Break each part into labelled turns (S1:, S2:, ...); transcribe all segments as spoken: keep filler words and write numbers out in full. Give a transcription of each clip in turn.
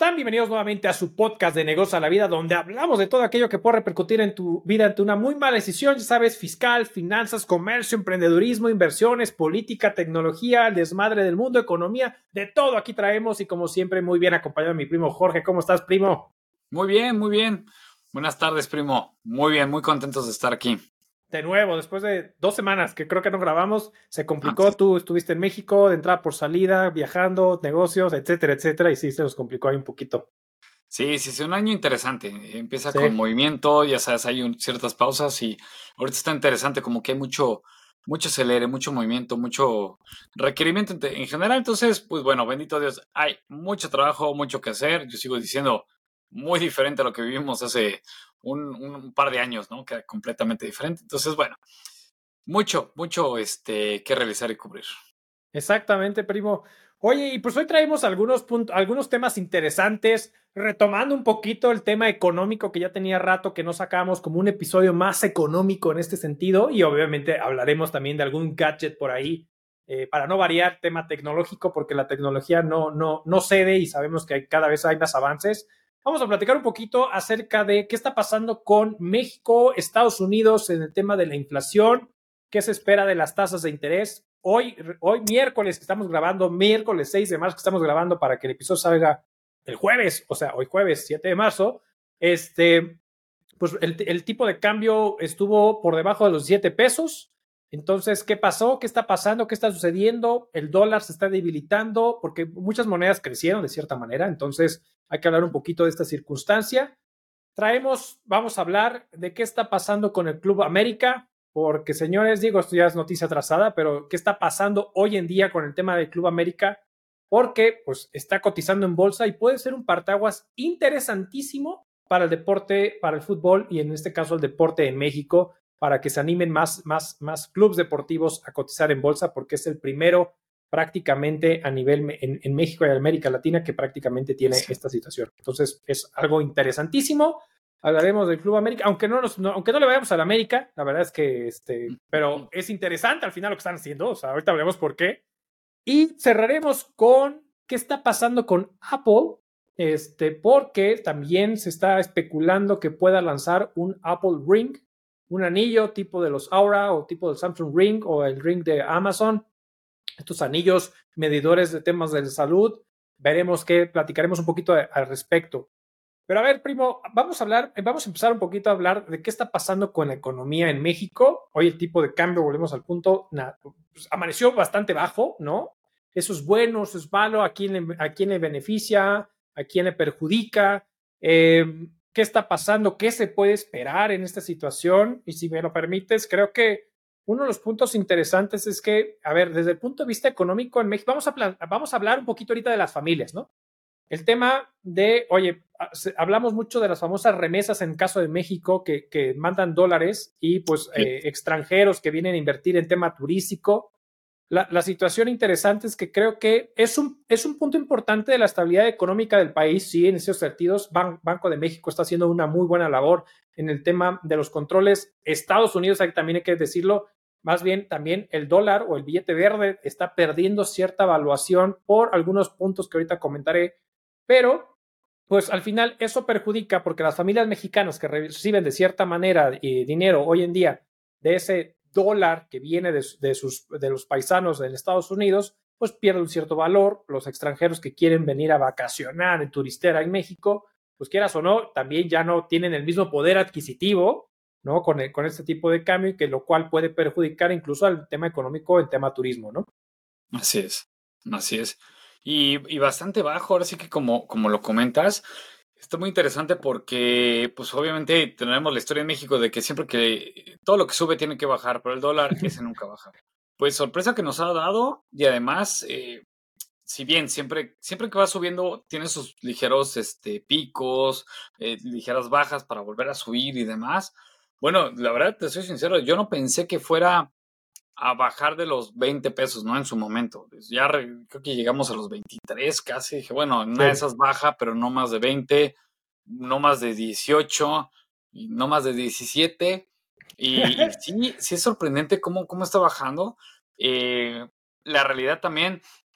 S1: están? Bienvenidos nuevamente a su podcast de Negocios a la Vida, donde hablamos de todo aquello que puede repercutir en tu vida ante una muy mala decisión, ya sabes, fiscal, finanzas, comercio, emprendedurismo, inversiones, política, tecnología, el desmadre del mundo, economía, de todo aquí traemos y como siempre muy bien acompañado de mi primo Jorge. ¿Cómo estás, primo?
S2: Muy bien, muy bien. Buenas tardes, primo. Muy bien, muy contentos de estar aquí.
S1: De nuevo, después de dos semanas que creo que no grabamos, se
S2: Ah,
S1: complicó.
S2: sí,
S1: Tú estuviste en México, de entrada por salida, viajando, negocios, etcétera, etcétera, y sí, se nos complicó ahí un poquito.
S2: sí, sí, es un año interesante. Empieza
S1: Sí.
S2: con movimiento, ya sabes, hay un- ciertas pausas y ahorita está interesante, como que hay mucho, mucho acelere, mucho movimiento, mucho requerimiento en, en general. Entonces, pues bueno, bendito Dios, hay mucho trabajo, mucho que hacer. Yo sigo diciendo, muy diferente a lo que vivimos hace un, un par de años, ¿no? Que era completamente diferente. Entonces, bueno, mucho, mucho este, que realizar y cubrir.
S1: Exactamente, primo. Oye, y pues hoy traemos algunos puntos, algunos temas interesantes, retomando un poquito el tema económico que ya tenía rato que no sacábamos como un episodio más económico en este sentido, y obviamente hablaremos también de algún gadget por ahí, eh, para no variar tema tecnológico, porque la tecnología no, no, no cede y sabemos que hay, cada vez hay más avances. Vamos a platicar un poquito acerca de qué está pasando con México, Estados Unidos en el tema de la inflación, qué se espera de las tasas de interés. Hoy, hoy miércoles que estamos grabando, miércoles seis de marzo que estamos grabando para que el episodio salga el jueves, o sea, hoy jueves siete de marzo, este, pues el, el tipo de cambio estuvo por debajo de los siete pesos. Entonces, ¿qué pasó? ¿Qué está pasando? ¿Qué está sucediendo? El dólar se está debilitando porque muchas monedas crecieron de cierta manera. Entonces, hay que hablar un poquito de esta circunstancia. Traemos, vamos a hablar de qué está pasando con el Club América, porque señores, digo, esto ya es noticia atrasada, pero qué está pasando hoy en día con el tema del Club América, porque pues está cotizando en bolsa y puede ser un partaguas interesantísimo para el deporte, para el fútbol y en este caso el deporte en México, para que se animen más, más, más clubes deportivos a cotizar en bolsa, porque es el primero prácticamente a nivel en, en México y América Latina que prácticamente tiene
S2: Sí.
S1: esta situación. Entonces es algo interesantísimo. Hablaremos del Club América, aunque no, nos, no, aunque no le vayamos al América, la verdad es que, este, pero es interesante al final lo que están haciendo, o sea, ahorita hablaremos por qué. Y cerraremos con qué está pasando con Apple, este, porque también se está especulando que pueda lanzar un Apple Ring, un anillo tipo de los Aura o tipo del Samsung Ring o el Ring de Amazon, estos anillos medidores de temas de salud. Veremos qué, platicaremos un poquito al respecto. Pero a ver, primo, vamos a hablar, vamos a empezar un poquito a hablar de qué está pasando con la economía en México. Hoy el tipo de cambio, volvemos al punto, na, pues, amaneció bastante bajo, ¿no? Eso es bueno, eso es malo, a quién le, a quién le beneficia, a quién le perjudica, eh, qué está pasando, qué se puede esperar en esta situación. Y si me lo permites, creo que uno de los puntos interesantes es que, a ver, desde el punto de vista económico en México, vamos a, vamos a hablar un poquito ahorita de las familias, ¿no? El tema de, oye, hablamos mucho de las famosas remesas en caso de México que, que mandan dólares y pues
S2: Sí.
S1: eh, extranjeros que vienen a invertir en tema turístico. La, la situación interesante es que creo que es un, es un punto importante de la estabilidad económica del país, sí, en esos sentidos. Ban, Banco de México está haciendo una muy buena labor en el tema de los controles. Estados Unidos, también hay que decirlo, más bien también el dólar o el billete verde está perdiendo cierta valuación por algunos puntos que ahorita comentaré, pero pues al final eso perjudica porque las familias mexicanas que reciben de cierta manera eh, dinero hoy en día de ese dólar que viene de, de, sus, de los paisanos en Estados Unidos, pues pierde un cierto valor. Los extranjeros que quieren venir a vacacionar en turistera en México, pues quieras o no, también ya no tienen el mismo poder adquisitivo, ¿no? Con, el, con este tipo de cambio, que lo cual puede perjudicar incluso al tema económico, el tema turismo, ¿no?
S2: Así es, así es. Y, y bastante bajo, ahora sí que como, como lo comentas, está muy interesante porque, pues obviamente tenemos la historia en México de que siempre que todo lo que sube tiene que bajar, pero el dólar ese nunca baja. Pues sorpresa que nos ha dado y además, eh, si bien siempre, siempre que va subiendo tiene sus ligeros este, picos, eh, ligeras bajas para volver a subir y demás. Bueno, la verdad, te soy sincero, yo no pensé que fuera a bajar de los veinte pesos, ¿no? En su momento. Pues ya re, creo que llegamos a los veintitrés casi. Dije, bueno, una de
S1: Sí.
S2: esas baja, pero no más de veinte, no más de dieciocho, y no más de diecisiete. Y, y sí, sí es sorprendente cómo, cómo está bajando. Eh, la realidad también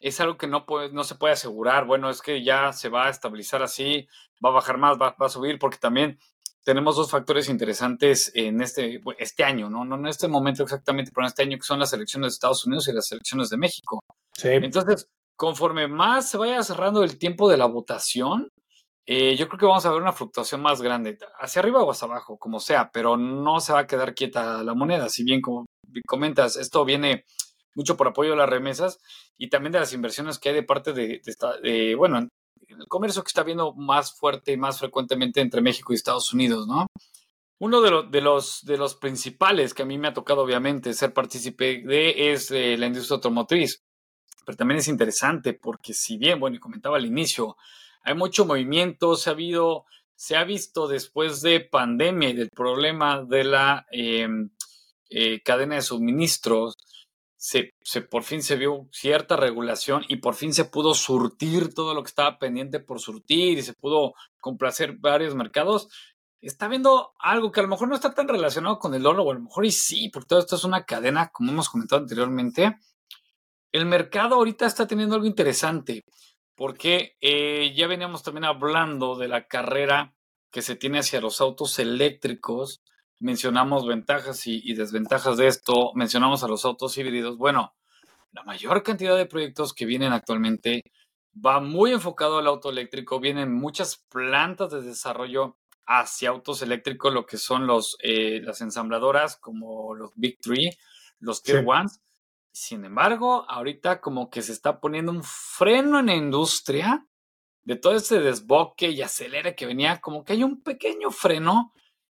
S2: es algo que no, puede, no se puede asegurar. Bueno, es que ya se va a estabilizar así, va a bajar más, va, va a subir, porque también tenemos dos factores interesantes en este, este año, ¿no? No en este momento exactamente, pero en este año, que son las elecciones de Estados Unidos y las elecciones de México.
S1: Sí.
S2: Entonces, conforme más se vaya cerrando el tiempo de la votación, eh, yo creo que vamos a ver una fluctuación más grande, hacia arriba o hacia abajo, como sea, pero no se va a quedar quieta la moneda. Si bien, como comentas, esto viene mucho por apoyo de las remesas y también de las inversiones que hay de parte de, de, esta, de bueno, el comercio que está viendo más fuerte y más frecuentemente entre México y Estados Unidos, ¿no? Uno de, lo, de, los, de los principales que a mí me ha tocado, obviamente, ser partícipe de es eh, la industria automotriz. Pero también es interesante porque, si bien, bueno, y comentaba al inicio, hay mucho movimiento, se ha habido, se ha visto después de pandemia y del problema de la eh, eh, cadena de suministros, se, se, por fin se vio cierta regulación y por fin se pudo surtir todo lo que estaba pendiente por surtir y se pudo complacer varios mercados. Está viendo algo que a lo mejor no está tan relacionado con el oro, o a lo mejor y sí, porque todo esto es una cadena, como hemos comentado anteriormente. El mercado ahorita está teniendo algo interesante, porque eh, ya veníamos también hablando de la carrera que se tiene hacia los autos eléctricos. Mencionamos ventajas y, y desventajas de esto, mencionamos a los autos híbridos. Bueno, la mayor cantidad de proyectos que vienen actualmente va muy enfocado al auto eléctrico. Vienen muchas plantas de desarrollo hacia autos eléctricos, lo que son los, eh, las ensambladoras como los Big Three, los
S1: Sí.
S2: Tier Ones. Sin embargo, ahorita como que se está poniendo un freno en la industria de todo este desboque y acelere que venía, como que hay un pequeño freno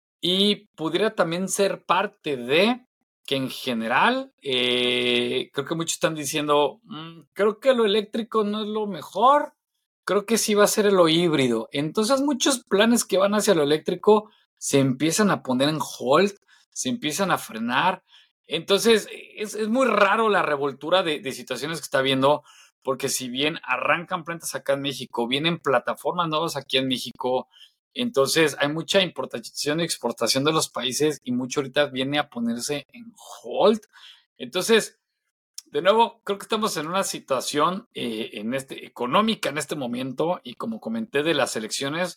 S2: y pudiera también ser parte de que en general, eh, creo que muchos están diciendo, mmm, creo que lo eléctrico no es lo mejor, creo que sí va a ser lo híbrido. Entonces muchos planes que van hacia lo eléctrico se empiezan a poner en hold, se empiezan a frenar. Entonces es, es muy raro la revoltura de, de situaciones que está habiendo, porque si bien arrancan plantas acá en México, vienen plataformas nuevas aquí en México, entonces hay mucha importación y exportación de los países y mucho ahorita viene a ponerse en hold. Entonces, de nuevo, creo que estamos en una situación eh, en este, económica en este momento y, como comenté, de las elecciones,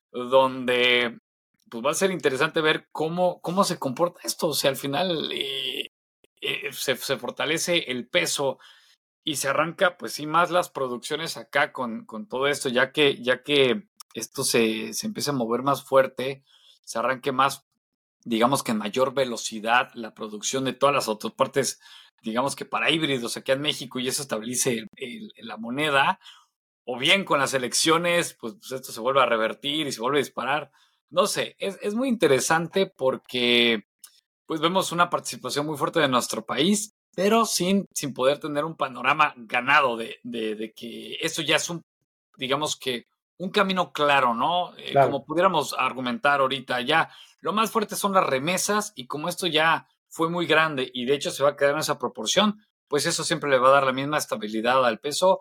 S2: donde pues va a ser interesante ver cómo, cómo se comporta esto. O sea, al final eh, eh, se, se fortalece el peso y se arranca, pues sí, más las producciones acá con, con todo esto, ya que, ya que esto se, se empieza a mover más fuerte, se arranque más, digamos que en mayor velocidad, la producción de todas las otras partes, digamos que para híbridos aquí en México, y eso estabilice el, el, la moneda, o bien con las elecciones, pues, pues, esto se vuelve a revertir y se vuelve a disparar. No sé, es, es muy interesante porque pues vemos una participación muy fuerte de nuestro país, pero sin, sin poder tener un panorama ganado de, de, de que eso ya es un, digamos que, un camino claro, ¿no? Eh,
S1: Claro.
S2: como pudiéramos argumentar ahorita, ya lo más fuerte son las remesas y como esto ya fue muy grande y de hecho se va a quedar en esa proporción, pues eso siempre le va a dar la misma estabilidad al peso.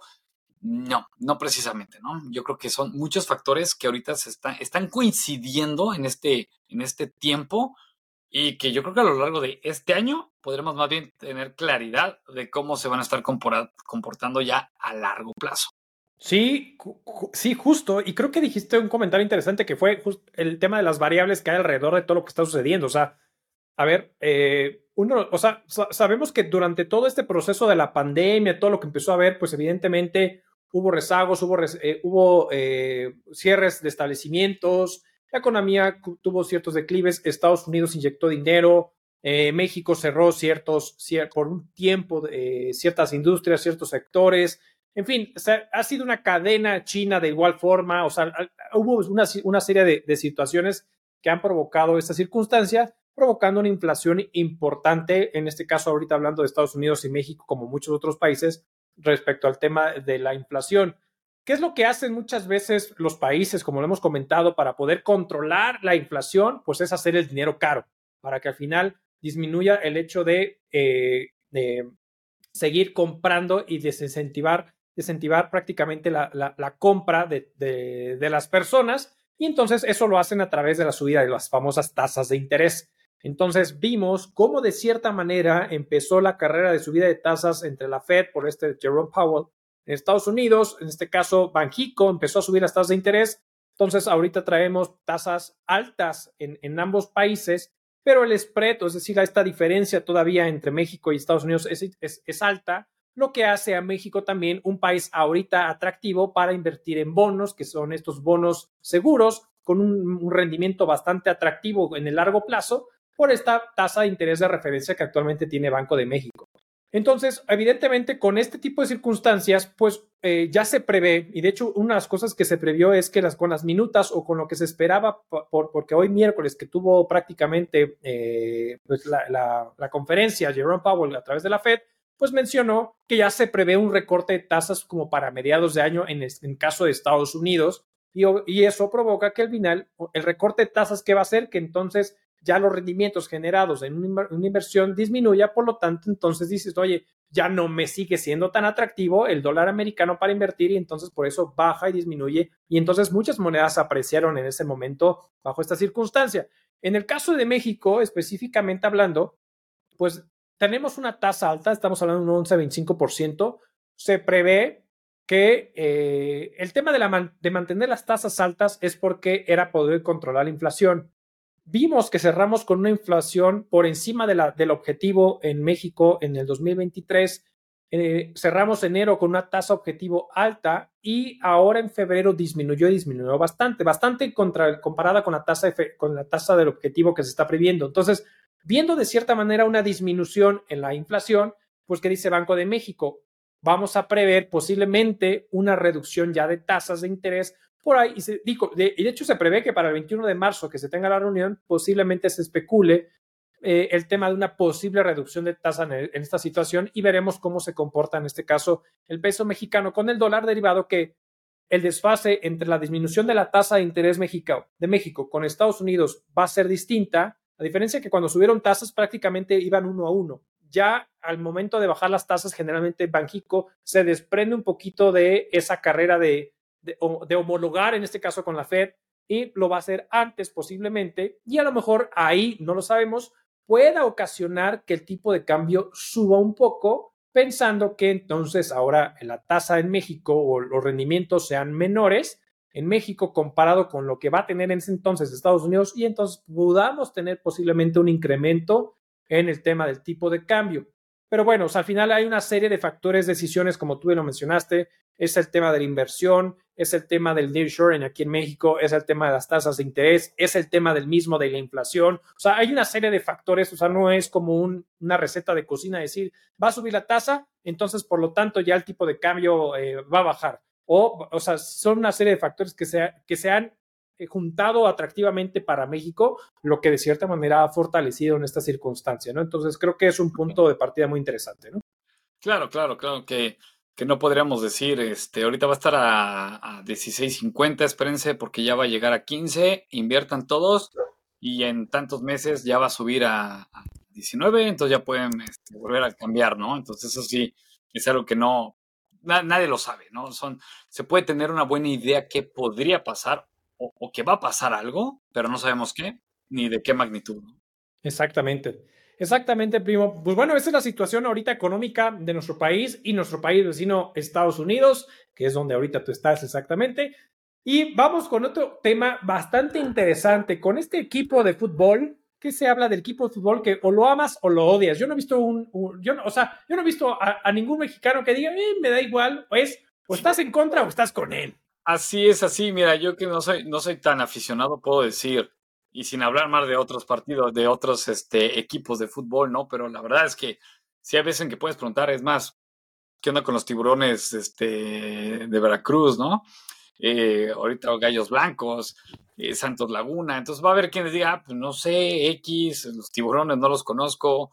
S2: No, no precisamente, ¿no? Yo creo que son muchos factores que ahorita se están, están coincidiendo en este, en este tiempo y que yo creo que a lo largo de este año podremos más bien tener claridad de cómo se van a estar comportando ya a largo plazo.
S1: Sí, sí, justo. Y creo que dijiste un comentario interesante que fue just el tema de las variables que hay alrededor de todo lo que está sucediendo. O sea, a ver, eh, uno, o sea, sabemos que durante todo este proceso de la pandemia, todo lo que empezó a haber, pues evidentemente hubo rezagos, hubo, eh, hubo eh, cierres de establecimientos, la economía tuvo ciertos declives, Estados Unidos inyectó dinero, eh, México cerró ciertos, cier por un tiempo eh, ciertas industrias, ciertos sectores. En fin, o sea, ha sido una cadena china de igual forma, o sea, hubo una, una serie de, de situaciones que han provocado esta circunstancia, provocando una inflación importante, en este caso ahorita hablando de Estados Unidos y México, como muchos otros países, respecto al tema de la inflación. ¿Qué es lo que hacen muchas veces los países, como lo hemos comentado, para poder controlar la inflación? Pues es hacer el dinero caro, para que al final disminuya el hecho de, eh, de seguir comprando y desincentivar, desincentivar prácticamente la, la, la compra de, de, de las personas, y entonces eso lo hacen a través de la subida de las famosas tasas de interés. Entonces vimos cómo de cierta manera empezó la carrera de subida de tasas entre la Fed por este Jerome Powell En Estados Unidos, en este caso, Banxico empezó a subir las tasas de interés. Entonces, ahorita traemos tasas altas en, en ambos países, pero el spread, es decir, esta diferencia todavía entre México y Estados Unidos es, es, es alta, lo que hace a México también un país ahorita atractivo para invertir en bonos, que son estos bonos seguros, con un, un rendimiento bastante atractivo en el largo plazo, por esta tasa de interés de referencia que actualmente tiene Banco de México. Entonces, evidentemente, con este tipo de circunstancias, pues eh, ya se prevé, y de hecho, una de las cosas que se previó es que las, con las minutas o con lo que se esperaba, por, porque hoy miércoles que tuvo prácticamente eh, pues la, la, la conferencia Jerome Powell a través de la Fed, pues mencionó que ya se prevé un recorte de tasas como para mediados de año en, el, en caso de Estados Unidos, y, y eso provoca que al final el recorte de tasas que va a hacer que entonces ya los rendimientos generados en una inversión disminuya, por lo tanto, entonces dices, oye, ya no me sigue siendo tan atractivo el dólar americano para invertir y entonces por eso baja y disminuye y entonces muchas monedas apreciaron en ese momento bajo esta circunstancia. En el caso de México, específicamente hablando, pues tenemos una tasa alta, estamos hablando de un once a veinticinco por ciento, se prevé que eh, el tema de, la man de mantener las tasas altas es porque era poder controlar la inflación. Vimos que cerramos con una inflación por encima de la, del objetivo en México en el dos mil veintitrés. Eh, cerramos enero con una tasa objetivo alta y ahora en febrero disminuyó y disminuyó bastante, bastante contra, comparada con la, tasa de, con la tasa del objetivo que se está previendo. Entonces, viendo de cierta manera una disminución en la inflación, pues ¿qué dice Banco de México? Vamos a prever posiblemente una reducción ya de tasas de interés por ahí, y, se, dijo, de, y de hecho se prevé que para el veintiuno de marzo que se tenga la reunión, posiblemente se especule eh, el tema de una posible reducción de tasa en, el, en esta situación y veremos cómo se comporta en este caso el peso mexicano con el dólar derivado, que el desfase entre la disminución de la tasa de interés México, de México con Estados Unidos va a ser distinta, a diferencia que cuando subieron tasas prácticamente iban uno a uno. Ya al momento de bajar las tasas, generalmente Banxico se desprende un poquito de esa carrera de De, de homologar, en este caso con la Fed, y lo va a hacer antes posiblemente, y a lo mejor ahí, no lo sabemos, pueda ocasionar que el tipo de cambio suba un poco, pensando que entonces ahora la tasa en México o los rendimientos sean menores en México comparado con lo que va a tener en ese entonces Estados Unidos, y entonces podamos tener posiblemente un incremento en el tema del tipo de cambio. Pero bueno, o sea, al final hay una serie de factores, decisiones, como tú lo mencionaste, es el tema de la inversión, es el tema del nearshoring aquí en México, es el tema de las tasas de interés, es el tema del mismo de la inflación. O sea, hay una serie de factores, o sea, no es como un, una receta de cocina decir, va a subir la tasa, entonces por lo tanto ya el tipo de cambio eh, va a bajar. O, o sea, son una serie de factores que se, que se han juntado atractivamente para México, lo que de cierta manera ha fortalecido en esta circunstancia, ¿no? Entonces creo que es un punto de partida muy interesante, ¿no?
S2: Claro, claro, claro que, que no podríamos decir, este, ahorita va a estar a, a dieciséis cincuenta, espérense porque ya va a llegar a quince, inviertan todos y en tantos meses ya va a subir a, a diecinueve, entonces ya pueden este, volver a cambiar, ¿no? Entonces eso sí es algo que no, na, nadie lo sabe, ¿no? Son, se puede tener una buena idea qué podría pasar o, o que va a pasar algo, pero no sabemos qué ni de qué magnitud, ¿no?
S1: Exactamente. Exactamente, primo. Pues bueno, esa es la situación ahorita económica de nuestro país y nuestro país vecino Estados Unidos, que es donde ahorita tú estás exactamente. Y vamos con otro tema bastante interesante, con este equipo de fútbol, que se habla del equipo de fútbol que o lo amas o lo odias. Yo no he visto un, un yo no, o sea, yo no he visto a, a ningún mexicano que diga, eh, me da igual, o es, o estás en contra o estás con él.
S2: Así es, así, mira, yo que no soy, no soy tan aficionado, puedo decir, y sin hablar más de otros partidos, de otros este, equipos de fútbol, ¿no? Pero la verdad es que sí hay veces en que puedes preguntar, es más, ¿qué onda con los tiburones este, de Veracruz, ¿no? Eh, ahorita Gallos Blancos, eh, Santos Laguna, entonces va a haber quienes digan, ah, pues no sé, X, los tiburones no los conozco,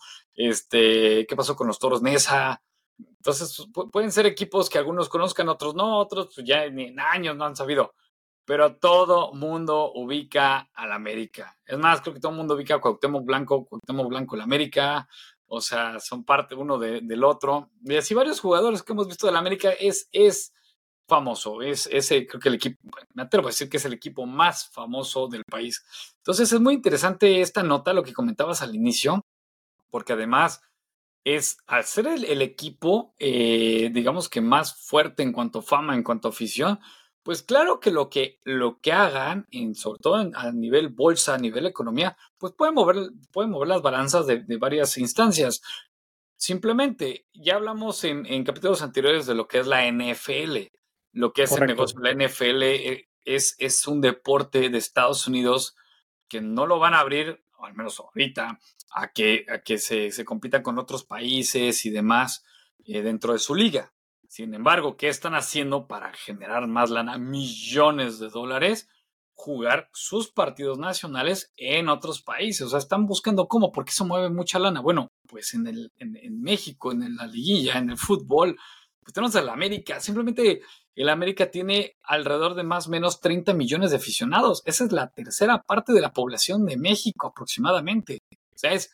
S2: este, ¿qué pasó con los Toros Nesa? Entonces, pu- pueden ser equipos que algunos conozcan, otros no, otros pues ya ni en años no han sabido. Pero todo mundo ubica al América. Es más, creo que todo el mundo ubica a Cuauhtémoc Blanco, Cuauhtémoc Blanco el América. O sea, son parte uno de- del otro. Y así varios jugadores que hemos visto del América es, es famoso. Es ese, creo que el equipo, me atrevo a decir que es el equipo más famoso del país. Entonces es muy interesante esta nota, lo que comentabas al inicio, porque además es al ser el, el equipo, eh, digamos que más fuerte en cuanto a fama, en cuanto a afición, pues claro que lo que, lo que hagan, en, sobre todo en- a nivel bolsa, a nivel economía, pues pueden mover, pueden mover las balanzas de, de varias instancias. Simplemente, ya hablamos en, en capítulos anteriores de lo que es la N F L, lo que es el
S1: Correcto.
S2: negocio de la N F L eh, es, es un deporte de Estados Unidos que no lo van a abrir, o al menos ahorita, a que, a que se, se compita con otros países y demás eh, dentro de su liga. Sin embargo, ¿qué están haciendo para generar más lana? Millones de dólares, jugar sus partidos nacionales en otros países. O sea, están buscando cómo, porque eso mueve mucha lana. Bueno, pues en, el, en, en México, en la liguilla, en el fútbol, pues tenemos el América. Simplemente el América tiene alrededor de más o menos treinta millones de aficionados. Esa es la tercera parte de la población de México aproximadamente. O sea, es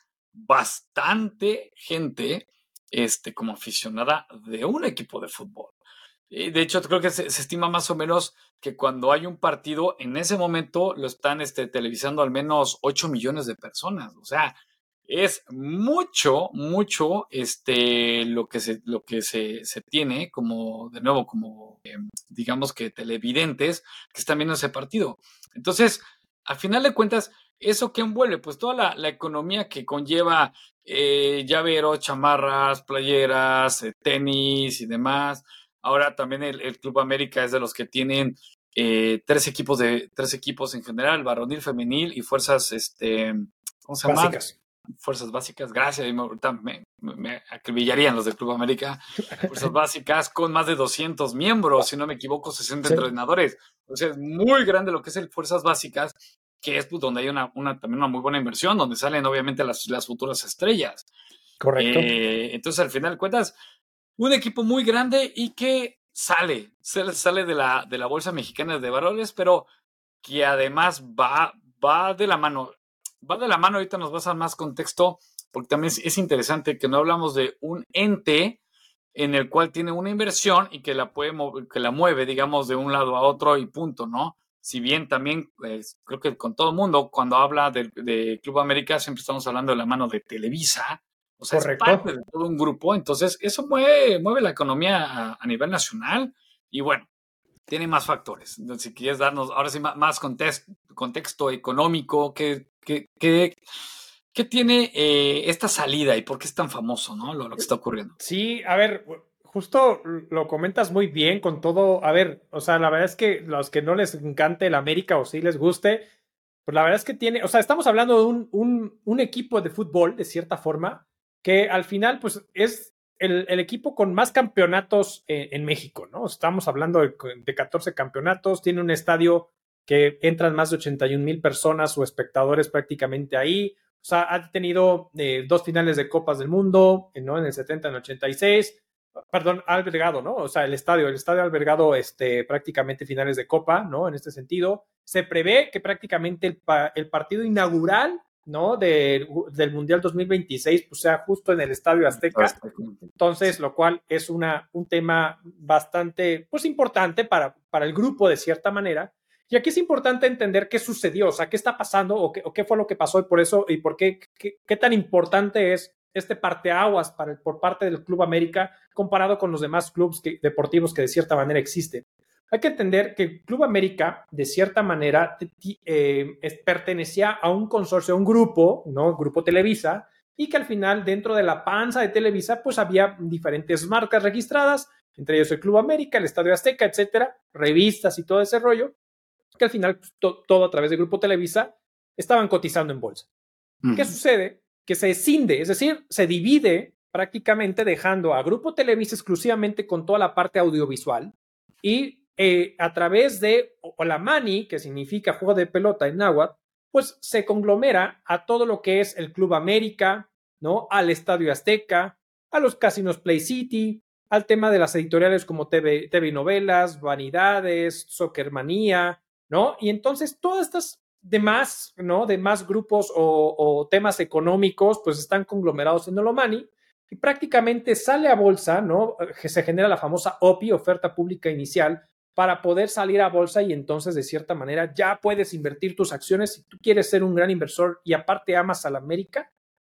S2: bastante gente este, como aficionada de un equipo de fútbol. Y de hecho, creo que se, se, estima más o menos que cuando hay un partido, en ese momento lo están este, televisando al menos ocho millones de personas. O sea, es mucho, mucho este, lo que, se, lo que se, se tiene como, de nuevo, como, eh, digamos que televidentes que están viendo ese partido. Entonces, al final de cuentas, ¿eso qué envuelve? Pues toda la, la economía que conlleva eh, llaveros, chamarras, playeras, eh, tenis y demás. Ahora también el, el Club América es de los que tienen eh, tres equipos de tres equipos en general, varonil, femenil y fuerzas, este, ¿cómo se llama?
S1: Básicas.
S2: Fuerzas básicas, gracias, me, me, me acribillarían los del Club América. Fuerzas básicas con más de doscientos miembros, si no me equivoco, sesenta
S1: Sí.
S2: entrenadores. O sea, es muy grande lo que es el Fuerzas Básicas, que es pues, donde hay una, una, también una muy buena inversión, donde salen obviamente las, las futuras estrellas.
S1: Correcto.
S2: Eh, entonces, al final de cuentas, un equipo muy grande y que sale, sale de la, de la Bolsa Mexicana de Valores, pero que además va, va de la mano, va de la mano, ahorita nos vas a dar más contexto, porque también es, es interesante que no hablamos de un ente en el cual tiene una inversión y que la puede que la mueve, digamos, de un lado a otro y punto, ¿no? Si bien también, pues, creo que con todo el mundo, cuando habla de, de Club América, siempre estamos hablando de la mano de Televisa, o sea, es parte
S1: Correcto.
S2: de todo un grupo, entonces eso mueve, mueve la economía a, a nivel nacional y bueno, tiene más factores. Entonces, si quieres darnos ahora sí más contexto, contexto económico, ¿qué, qué, qué, qué tiene eh, esta salida y por qué es tan famoso, ¿no? Lo, lo que está ocurriendo.
S1: Sí, a ver, justo lo comentas muy bien con todo. A ver, o sea, la verdad es que los que no les encante el América o sí les guste, pues la verdad es que tiene, o sea, estamos hablando de un, un, un equipo de fútbol, de cierta forma, que al final, pues es el, el equipo con más campeonatos en, en México, ¿no? Estamos hablando de, de catorce campeonatos, tiene un estadio que entran más de ochenta y un mil personas o espectadores prácticamente ahí. O sea, ha tenido eh, dos finales de Copas del Mundo, ¿no? En el setenta, en el ochenta y seis. Perdón, ha albergado, ¿no? O sea, el estadio, el estadio ha albergado este, prácticamente finales de Copa, ¿no? En este sentido. Se prevé que prácticamente el, pa el partido inaugural, ¿no? De, del Mundial dos mil veintiséis, pues sea justo en el Estadio Azteca. Entonces, lo cual es una, un tema bastante, pues importante para, para el grupo de cierta manera. Y aquí es importante entender qué sucedió, o sea, qué está pasando o qué, o qué fue lo que pasó y por eso y por qué, qué, qué tan importante es este parteaguas para el, por parte del Club América comparado con los demás clubes que, deportivos que de cierta manera existen. Hay que entender que el Club América, de cierta manera, eh, pertenecía a un consorcio, a un grupo, ¿no? Grupo Televisa, y que al final, dentro de la panza de Televisa, pues había diferentes marcas registradas, entre ellos el Club América, el Estadio Azteca, etcétera, revistas y todo ese rollo, que al final pues, to todo a través del Grupo Televisa estaban cotizando en bolsa. Uh -huh. ¿Qué sucede? Que se escinde, es decir, se divide prácticamente dejando a Grupo Televisa exclusivamente con toda la parte audiovisual y eh, a través de Olamani, que significa juego de pelota en náhuatl, pues se conglomera a todo lo que es el Club América, ¿no? Al Estadio Azteca, a los casinos Play City, al tema de las editoriales como T V, T V Novelas, Vanidades, Soccermanía, ¿no? Y entonces todas estas demás, ¿no? Demás grupos o, o temas económicos, pues están conglomerados en Olamani y prácticamente sale a bolsa, ¿no? Que se genera la famosa O P I, oferta pública inicial, para poder salir a bolsa y entonces de cierta manera ya puedes invertir tus acciones si tú quieres ser un gran inversor y aparte amas a la América,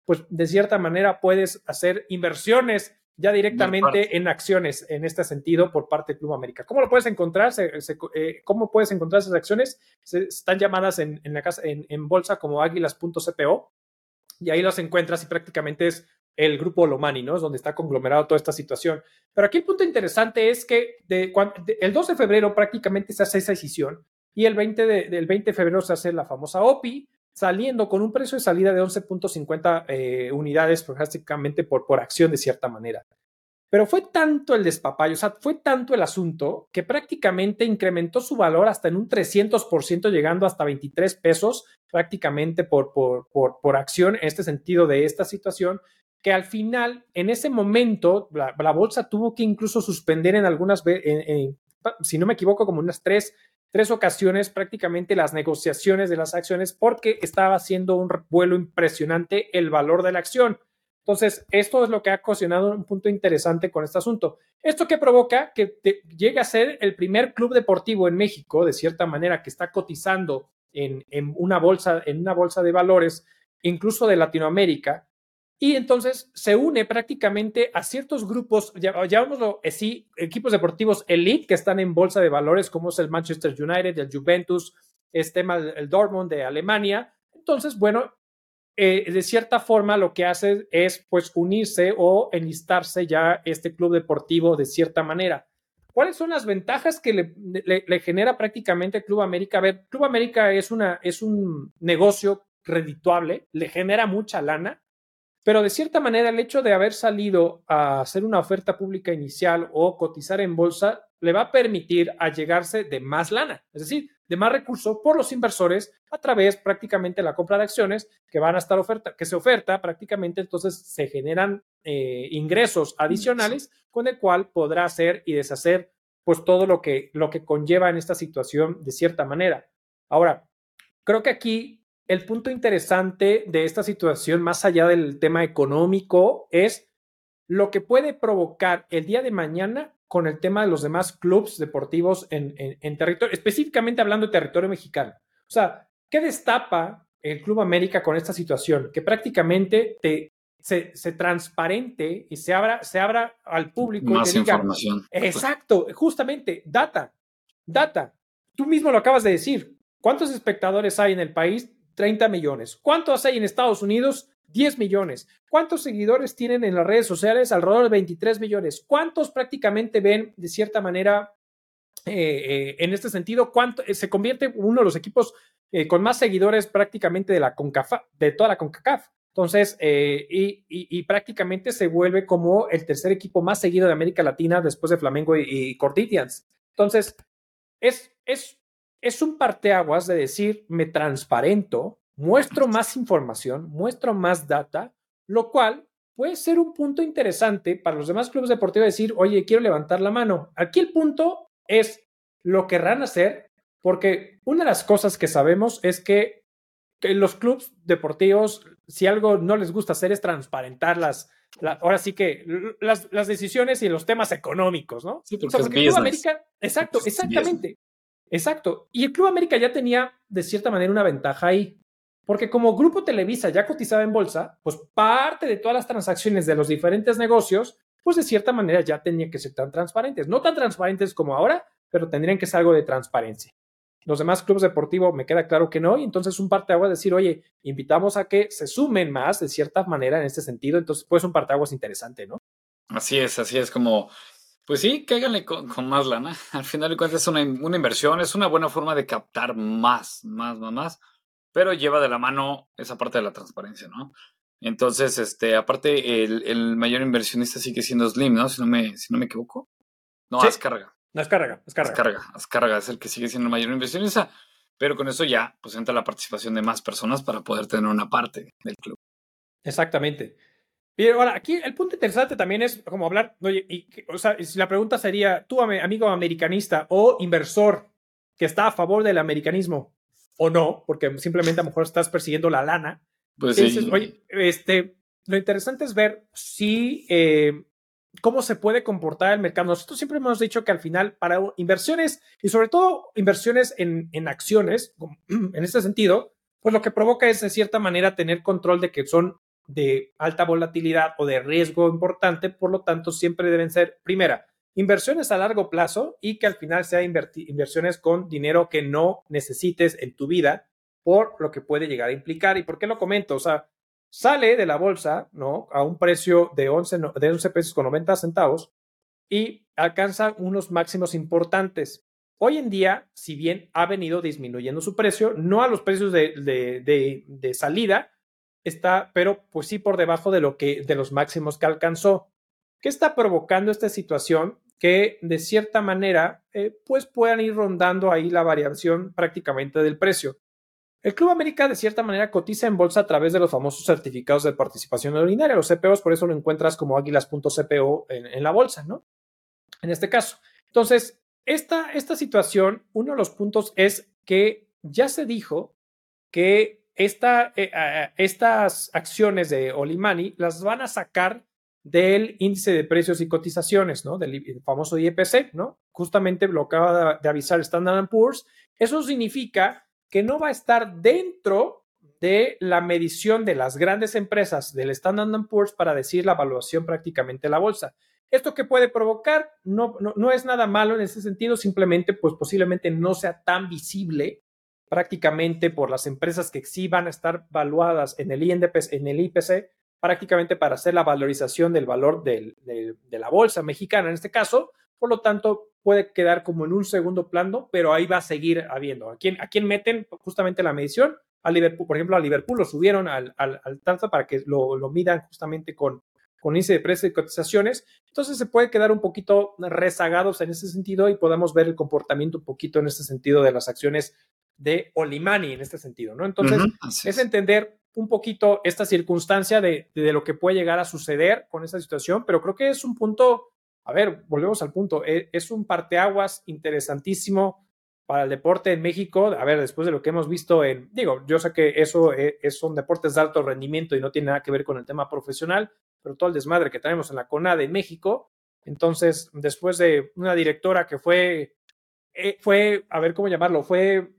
S1: pues de cierta manera puedes hacer inversiones ya directamente en acciones en este sentido por parte del Club América. ¿Cómo lo puedes encontrar? Se, se, eh, ¿Cómo puedes encontrar esas acciones? Se, están llamadas en, en, la casa, en, en bolsa como águilas punto c p o y ahí las encuentras y prácticamente es el grupo Lomani, ¿no? Es donde está conglomerado toda esta situación. Pero aquí el punto interesante es que de, de, el dos de febrero prácticamente se hace esa decisión y el veinte de, del veinte de febrero se hace la famosa O P I, saliendo con un precio de salida de once punto cincuenta eh, unidades prácticamente por, por acción de cierta manera. Pero fue tanto el despapayo, o sea, fue tanto el asunto que prácticamente incrementó su valor hasta en un trescientos por ciento, llegando hasta veintitrés pesos prácticamente por, por, por, por acción en este sentido de esta situación, que al final, en ese momento, la, la bolsa tuvo que incluso suspender en algunas, en, en, si no me equivoco, como unas tres, tres ocasiones prácticamente las negociaciones de las acciones porque estaba haciendo un vuelo impresionante el valor de la acción. Entonces, esto es lo que ha ocasionado un punto interesante con este asunto. ¿Esto que provoca? Que te, llegue a ser el primer club deportivo en México, de cierta manera, que está cotizando en, en, una, bolsa, en una bolsa de valores, incluso de Latinoamérica, y entonces se une prácticamente a ciertos grupos, llamémoslo así, equipos deportivos elite que están en bolsa de valores, como es el Manchester United, el Juventus, este, el Dortmund de Alemania. Entonces, bueno, Eh, de cierta forma lo que hace es pues unirse o enlistarse ya este club deportivo de cierta manera. ¿Cuáles son las ventajas que le, le, le genera prácticamente el Club América? A ver, Club América es, una, es un negocio redituable, le genera mucha lana, pero de cierta manera el hecho de haber salido a hacer una oferta pública inicial o cotizar en bolsa le va a permitir allegarse de más lana, es decir, de más recursos por los inversores a través prácticamente de la compra de acciones que van a estar oferta, que se oferta prácticamente, entonces se generan eh, ingresos adicionales con el cual podrá hacer y deshacer pues todo lo que, lo que conlleva en esta situación de cierta manera. Ahora, creo que aquí el punto interesante de esta situación, más allá del tema económico, es lo que puede provocar el día de mañana con el tema de los demás clubes deportivos en, en, en territorio, específicamente hablando de territorio mexicano. O sea, ¿qué destapa el Club América con esta situación? Que prácticamente te, se, se transparente y se abra, se abra al público.
S2: Más
S1: y te diga,
S2: información.
S1: Exacto, justamente, data, data. Tú mismo lo acabas de decir. ¿Cuántos espectadores hay en el país? treinta millones. ¿Cuántos hay en Estados Unidos? diez millones. ¿Cuántos seguidores tienen en las redes sociales? Alrededor de veintitrés millones. ¿Cuántos prácticamente ven de cierta manera eh, eh, en este sentido? ¿Cuánto eh, se convierte uno de los equipos eh, con más seguidores prácticamente de la CONCACAF, de toda la CONCACAF? Entonces, eh, y, y, y prácticamente se vuelve como el tercer equipo más seguido de América Latina después de Flamengo y, y Corinthians. Entonces, es, es Es un parteaguas de decir, me transparento, muestro más información, muestro más data, lo cual puede ser un punto interesante para los demás clubes deportivos decir, oye, quiero levantar la mano. Aquí el punto es, lo querrán hacer, porque una de las cosas que sabemos es que, que los clubes deportivos, si algo no les gusta hacer es transparentar las, la, ahora sí que las, las decisiones y los temas económicos, ¿no?
S2: Sí, porque,
S1: o sea, porque
S2: es
S1: Club
S2: business.
S1: América, exacto,
S2: Es
S1: exactamente.
S2: business.
S1: Exacto. Y el Club América ya tenía, de cierta manera, una ventaja ahí. Porque como Grupo Televisa ya cotizaba en bolsa, pues parte de todas las transacciones de los diferentes negocios, pues de cierta manera ya tenían que ser tan transparentes. No tan transparentes como ahora, pero tendrían que ser algo de transparencia. Los demás clubes deportivos me queda claro que no, y entonces un parteaguas decir, oye, invitamos a que se sumen más de cierta manera en este sentido, entonces pues un parteaguas interesante, ¿no?
S2: Así es, así es como... Pues sí, cáiganle con, con más lana. Al final de cuentas es una, una inversión, es una buena forma de captar más, más, más, más, pero lleva de la mano esa parte de la transparencia, ¿no? Entonces, este, aparte, el, el mayor inversionista sigue siendo Slim, ¿no? Si no me, si no me equivoco. No,
S1: Sí.
S2: Azcárraga.
S1: No, Azcárraga, Azcárraga.
S2: Azcárraga, Azcárraga es el que sigue siendo el mayor inversionista, pero con eso ya, pues entra la participación de más personas para poder tener una parte del club.
S1: Exactamente. Y ahora, aquí el punto interesante también es como hablar, oye, y, o sea, si la pregunta sería, tú, amigo americanista o inversor que está a favor del americanismo o no, porque simplemente a lo mejor estás persiguiendo la lana,
S2: Pues
S1: te
S2: sí.
S1: dices, oye, este, lo interesante es ver si, eh, cómo se puede comportar el mercado. Nosotros siempre hemos dicho que al final, para inversiones, y sobre todo inversiones en, en acciones, en este sentido, pues lo que provoca es de cierta manera tener control de que son de alta volatilidad o de riesgo importante, por lo tanto siempre deben ser, primera, inversiones a largo plazo y que al final sean inversiones con dinero que no necesites en tu vida por lo que puede llegar a implicar. ¿Y por qué lo comento? O sea, sale de la bolsa, ¿no? A un precio de once, de once pesos con noventa centavos y alcanza unos máximos importantes. Hoy en día, si bien ha venido disminuyendo su precio, no a los precios de, de, de, de salida, está, pero pues sí por debajo de, lo que, de los máximos que alcanzó. ¿Qué está provocando esta situación? Que de cierta manera, eh, pues puedan ir rondando ahí la variación prácticamente del precio. El Club América de cierta manera cotiza en bolsa a través de los famosos certificados de participación ordinaria, los C P Os, por eso lo encuentras como águilas.cpo en, en la bolsa, ¿no? En este caso. Entonces, esta, esta situación, uno de los puntos es que ya se dijo que esta, eh, uh, estas acciones de Olimani las van a sacar del índice de precios y cotizaciones, ¿no? Del, del famoso I P C, ¿no? Justamente lo acaba de, de avisar Standard and Poor's. Eso significa que no va a estar dentro de la medición de las grandes empresas del Standard and Poor's para decir la evaluación prácticamente de la bolsa. ¿Esto qué puede provocar? No, no, no es nada malo en ese sentido, simplemente pues posiblemente no sea tan visible prácticamente por las empresas que sí van a estar valuadas en el, I N D P, en el I P C, prácticamente para hacer la valorización del valor del, de, de la bolsa mexicana en este caso. Por lo tanto, puede quedar como en un segundo plano, pero ahí va a seguir habiendo. ¿A quién, a quién meten justamente la medición? A Liverpool, por ejemplo, a Liverpool lo subieron al, al, al tanto para que lo, lo midan justamente con, con índice de precios y cotizaciones. Entonces se puede quedar un poquito rezagados en ese sentido y podamos ver el comportamiento un poquito en este sentido de las acciones de Olimani en este sentido, ¿no? Entonces, uh-huh, es. es entender un poquito esta circunstancia de, de, de lo que puede llegar a suceder con esta situación, pero creo que es un punto, a ver, volvemos al punto, es, es un parteaguas interesantísimo para el deporte en México. A ver, después de lo que hemos visto en, digo, yo sé que eso es, es, son deportes de alto rendimiento y no tiene nada que ver con el tema profesional, pero todo el desmadre que tenemos en la CONADE en México. Entonces, después de una directora que fue, eh, fue, a ver cómo llamarlo, fue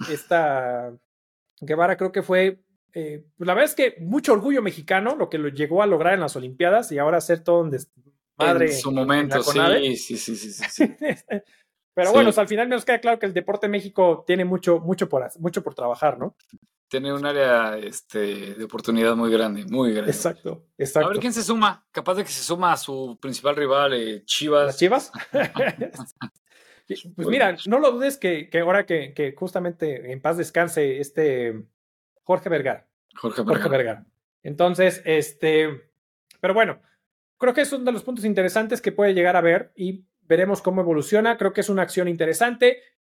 S1: esta Guevara, creo que fue, eh, pues la verdad es que mucho orgullo mexicano lo que lo llegó a lograr en las Olimpiadas y ahora hacer todo un desmadre
S2: en su momento,
S1: en la CONADE.
S2: Sí, sí, sí, sí, sí.
S1: Pero
S2: sí.
S1: bueno, o sea, al final nos queda claro que el deporte en México tiene mucho, mucho por, mucho por trabajar, ¿no?
S2: Tiene un área este, de oportunidad muy grande, muy grande.
S1: Exacto, exacto.
S2: A ver quién se suma, capaz de que se suma a su principal rival, eh, Chivas.
S1: ¿Las Chivas? Pues mira, no lo dudes que, que ahora que, que justamente en paz descanse este Jorge Vergara.
S2: Jorge Vergara.
S1: Jorge Vergara. Entonces, este, pero bueno, creo que es uno de los puntos interesantes que puede llegar a ver y veremos cómo evoluciona. Creo que es una acción interesante.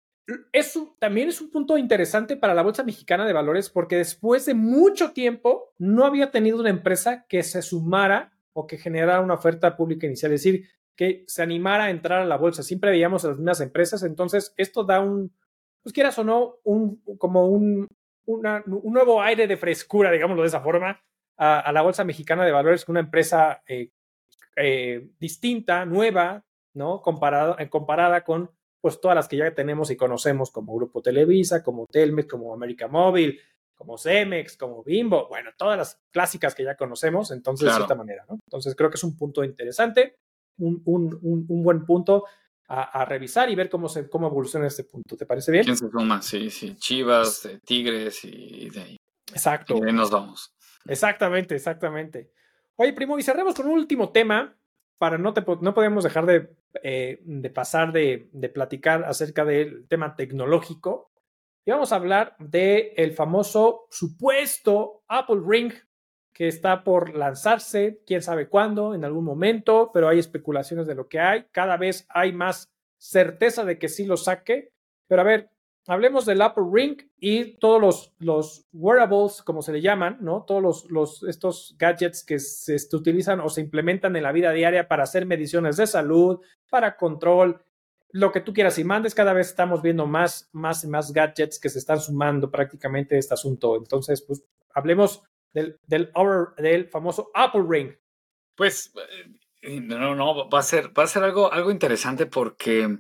S1: Es un, también es un punto interesante para la Bolsa Mexicana de Valores porque después de mucho tiempo no había tenido una empresa que se sumara o que generara una oferta pública inicial, es decir, que se animara a entrar a la bolsa. Siempre veíamos a las mismas empresas, entonces esto da un, pues quieras o no, un, como un, una, un nuevo aire de frescura, digámoslo de esa forma, a, a la Bolsa Mexicana de Valores, una empresa eh, eh, distinta, nueva, ¿no? Comparada, eh, comparada con pues todas las que ya tenemos y conocemos como Grupo Televisa, como Telmex, como América Móvil, como Cemex, como Bimbo, bueno, todas las clásicas que ya conocemos, entonces claro. De cierta manera, ¿no? Entonces creo que es un punto interesante, un, un, un, un buen punto a, a revisar y ver cómo, se, cómo evoluciona este punto. ¿Te parece bien?
S2: ¿Quién se suma? Sí, sí, Chivas, eh, Tigres y de ahí.
S1: Exacto.
S2: Y de ahí nos vamos.
S1: Exactamente, exactamente. Oye, primo, y cerremos con un último tema, para no, te, no podemos dejar de, eh, de pasar de, de platicar acerca del tema tecnológico. Y vamos a hablar del famoso supuesto Apple Ring que está por lanzarse, quién sabe cuándo, en algún momento, pero hay especulaciones de lo que hay. Cada vez hay más certeza de que sí lo saque. Pero a ver, hablemos del Apple Ring y todos los, los wearables, como se le llaman, ¿no? Todos los, los, estos gadgets que se, se utilizan o se implementan en la vida diaria para hacer mediciones de salud, para control, lo que tú quieras y mandes. Cada vez estamos viendo más, más y más gadgets que se están sumando prácticamente a este asunto. Entonces, pues, hablemos del, del, del famoso Apple Ring.
S2: Pues, no, no, va a ser, va a ser algo, algo interesante porque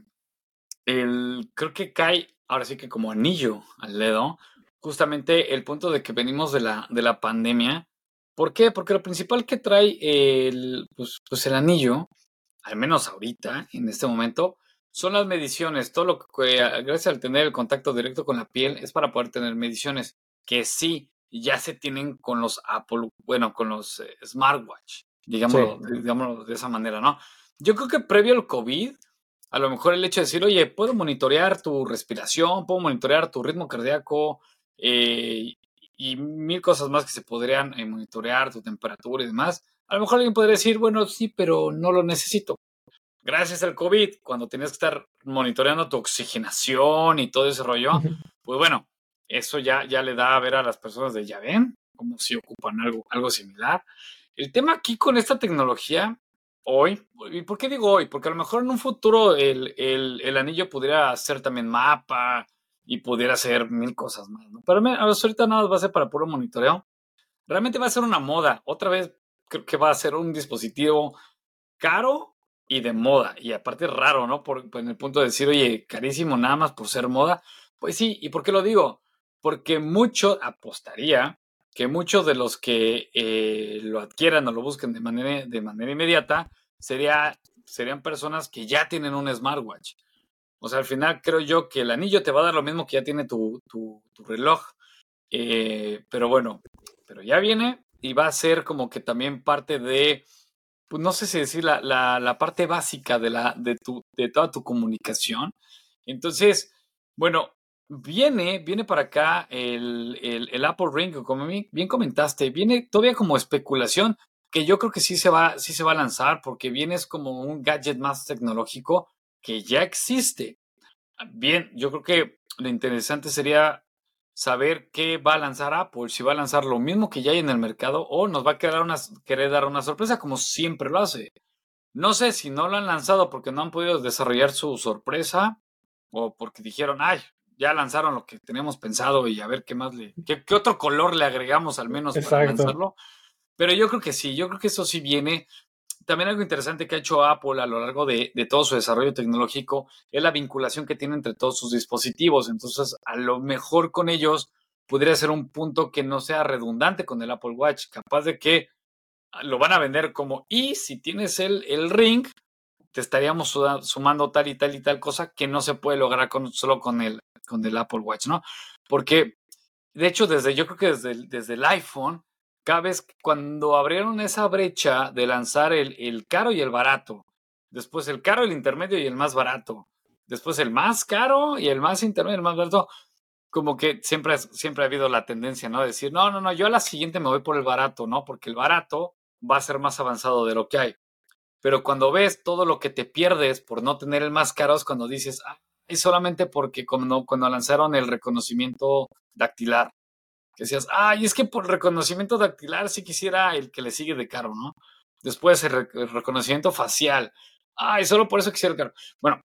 S2: el, creo que cae, ahora sí que como anillo al dedo, justamente el punto de que venimos de la, de la pandemia ¿Por qué? Porque lo principal que trae el, pues, pues el anillo, al menos ahorita, en este momento, son las mediciones. Todo lo que, ah, gracias al tener el contacto directo con la piel, es para poder tener mediciones que sí ya se tienen con los Apple, bueno, con los eh, smartwatch, digámoslo,
S1: Sí.
S2: digámoslo de esa manera, ¿no? Yo creo que previo al COVID, a lo mejor el hecho de decir, oye, puedo monitorear tu respiración, puedo monitorear tu ritmo cardíaco, eh, y mil cosas más que se podrían eh, monitorear, tu temperatura y demás. A lo mejor alguien podría decir, bueno, sí, pero no lo necesito. Gracias al COVID, cuando tenías que estar monitoreando tu oxigenación y todo ese rollo, pues bueno, eso ya, ya le da a ver a las personas de, ya ven, como si ocupan algo, algo similar. El tema aquí con esta tecnología, hoy, ¿y por qué digo hoy? Porque a lo mejor en un futuro el, el, el anillo pudiera ser también mapa y pudiera hacer mil cosas más, ¿no? Pero me, ahorita nada más va a ser para puro monitoreo. Realmente va a ser una moda. Otra vez creo que va a ser un dispositivo caro y de moda. Y aparte raro, ¿no? Por, por en el punto de decir, oye, carísimo nada más por ser moda. Pues sí, ¿y por qué lo digo? Porque mucho apostaría que muchos de los que eh, lo adquieran o lo busquen de manera, de manera inmediata sería, serían personas que ya tienen un smartwatch. O sea, al final creo yo que el anillo te va a dar lo mismo que ya tiene tu, tu, tu reloj. Eh, pero bueno, pero ya viene y va a ser como que también parte de, pues no sé si decir la, la, la parte básica de, la, de, tu, de toda tu comunicación. Entonces, bueno, viene, viene para acá el, el, el Apple Ring, como bien comentaste, viene todavía como especulación, que yo creo que sí se va, sí se va a lanzar, porque viene es como un gadget más tecnológico que ya existe. Bien, yo creo que lo interesante sería saber qué va a lanzar Apple, si va a lanzar lo mismo que ya hay en el mercado o nos va a quedar una, querer dar una sorpresa como siempre lo hace. No sé si no lo han lanzado porque no han podido desarrollar su sorpresa o porque dijeron, ay, ya lanzaron lo que teníamos pensado y a ver qué más le, qué, qué otro color le agregamos al menos para
S1: Exacto.
S2: lanzarlo. Pero yo creo que sí, yo creo que eso sí viene. También algo interesante que ha hecho Apple a lo largo de, de, todo su desarrollo tecnológico es la vinculación que tiene entre todos sus dispositivos. Entonces, a lo mejor con ellos podría ser un punto que no sea redundante con el Apple Watch, capaz de que lo van a vender como, y si tienes el, el Ring, te estaríamos sumando tal y tal y tal cosa que no se puede lograr con, solo con el, con el Apple Watch, ¿no? Porque, de hecho, desde, yo creo que desde el, desde el iPhone, cada vez cuando abrieron esa brecha de lanzar el, el caro y el barato, después el caro, el intermedio y el más barato, después el más caro y el más intermedio y el más barato, como que siempre, siempre ha habido la tendencia, ¿no? De decir, no, no, no, yo a la siguiente me voy por el barato, ¿no? Porque el barato va a ser más avanzado de lo que hay. Pero cuando ves todo lo que te pierdes por no tener el más caro es cuando dices, ah, es solamente porque cuando, cuando lanzaron el reconocimiento dactilar, que decías, ay, es que por reconocimiento dactilar sí quisiera el que le sigue de caro, ¿no? Después el, re el reconocimiento facial, ay, solo por eso quisiera el caro. Bueno,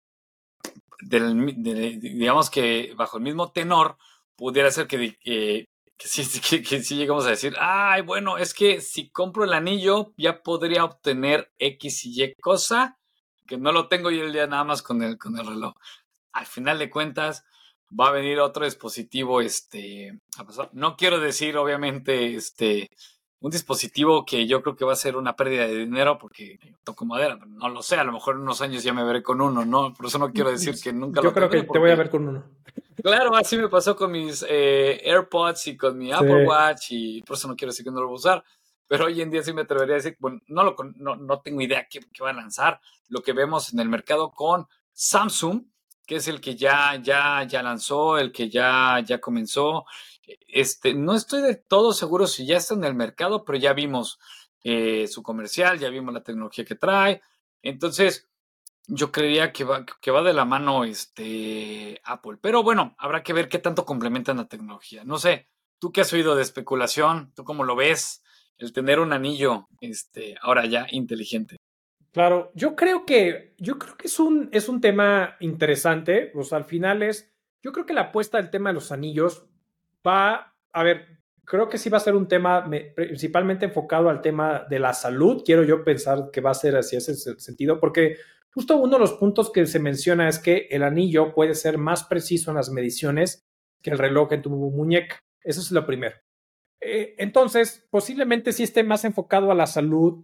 S2: del, de, digamos que bajo el mismo tenor, pudiera ser que, que, que, sí, que, que sí llegamos a decir, ay, bueno, es que si compro el anillo ya podría obtener X y Y cosa, que no lo tengo yo el día nada más con el, con el reloj. Al final de cuentas, va a venir otro dispositivo, este, a pasar. No quiero decir, obviamente, este, un dispositivo que yo creo que va a ser una pérdida de dinero porque toco madera, no lo sé, a lo mejor en unos años ya me veré con uno, ¿no? Por eso no quiero decir que nunca
S1: Yo
S2: lo
S1: creo que
S2: tendré
S1: te voy a
S2: porque,
S1: ver con uno.
S2: claro, así me pasó con mis eh, AirPods y con mi
S1: Sí.
S2: Apple Watch y por eso no quiero decir que no lo voy a usar. Pero hoy en día sí me atrevería a decir, bueno, no, lo, no, no tengo idea qué, qué va a lanzar. Lo que vemos en el mercado con Samsung, que es el que ya, ya, ya lanzó, el que ya, ya comenzó. Este, no estoy del todo seguro si ya está en el mercado, pero ya vimos eh, su comercial, ya vimos la tecnología que trae. Entonces, yo creería que va, que va de la mano este Apple. Pero bueno, habrá que ver qué tanto complementan la tecnología. No sé, tú qué has oído de especulación, tú cómo lo ves, el tener un anillo, este, ahora ya inteligente.
S1: Claro, yo creo que, yo creo que es un, es un tema interesante. O sea, al final es, yo creo que la apuesta del tema de los anillos va, a ver, creo que sí va a ser un tema me, principalmente enfocado al tema de la salud. Quiero yo pensar que va a ser así ese sentido, porque justo uno de los puntos que se menciona es que el anillo puede ser más preciso en las mediciones que el reloj en tu muñeca. Eso es lo primero. Eh, entonces, posiblemente sí esté más enfocado a la salud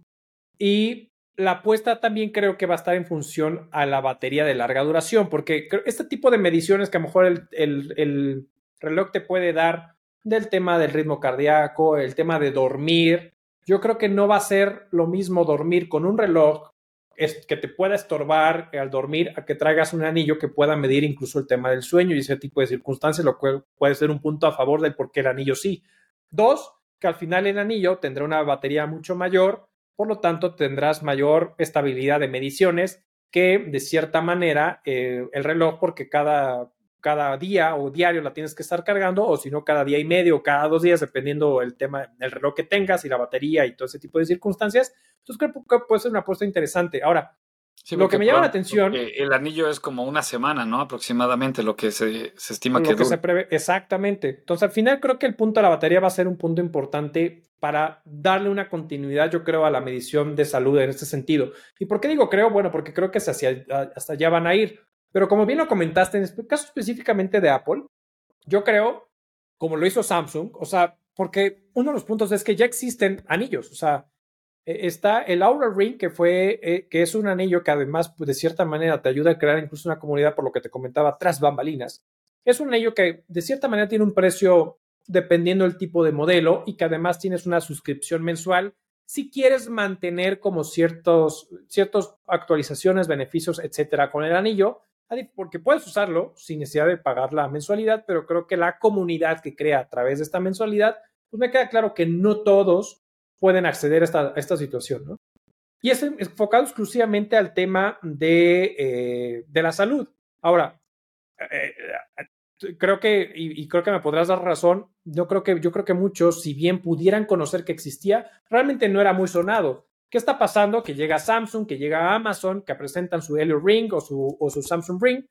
S1: y la apuesta también creo que va a estar en función a la batería de larga duración, porque este tipo de mediciones que a lo mejor el, el, el reloj te puede dar del tema del ritmo cardíaco, el tema de dormir, yo creo que no va a ser lo mismo dormir con un reloj que te pueda estorbar al dormir a que traigas un anillo que pueda medir incluso el tema del sueño y ese tipo de circunstancias, lo cual puede ser un punto a favor del por qué el anillo sí. Dos, que al final el anillo tendrá una batería mucho mayor, por lo tanto tendrás mayor estabilidad de mediciones que de cierta manera eh, el reloj, porque cada, cada día o diario la tienes que estar cargando, o si no cada día y medio o cada dos días, dependiendo el tema del reloj que tengas y la batería y todo ese tipo de circunstancias. Entonces creo que puede ser una apuesta interesante. Ahora,
S2: Sí,
S1: lo que
S2: porque,
S1: me llama la
S2: perdón,
S1: atención,
S2: porque el anillo es como una semana, ¿no? Aproximadamente lo que se, se estima que
S1: lo que
S2: dura.
S1: se prevé, exactamente. Entonces, al final creo que el punto de la batería va a ser un punto importante para darle una continuidad, yo creo, a la medición de salud en este sentido. ¿Y por qué digo creo? Bueno, porque creo que hacia, hasta allá van a ir. Pero como bien lo comentaste, en el caso específicamente de Apple, yo creo, como lo hizo Samsung, o sea, porque uno de los puntos es que ya existen anillos, o sea, está el Aura Ring, que fue, eh, que es un anillo que además, pues, de cierta manera te ayuda a crear incluso una comunidad, por lo que te comentaba, tras bambalinas. Es un anillo que de cierta manera tiene un precio dependiendo del tipo de modelo y que además tienes una suscripción mensual si quieres mantener como ciertos, ciertos actualizaciones, beneficios, etcétera, con el anillo, porque puedes usarlo sin necesidad de pagar la mensualidad, pero creo que la comunidad que crea a través de esta mensualidad, pues me queda claro que no todos pueden acceder a esta, a esta situación, ¿no? Y es enfocado exclusivamente al tema de, eh, de la salud. Ahora, eh, eh, creo que, y, y, creo que me podrás dar razón, yo creo, que, yo creo que muchos, si bien pudieran conocer que existía, realmente no era muy sonado. ¿Qué está pasando? Que llega Samsung, que llega Amazon, que presentan su Helio Ring o su, o su Samsung Ring,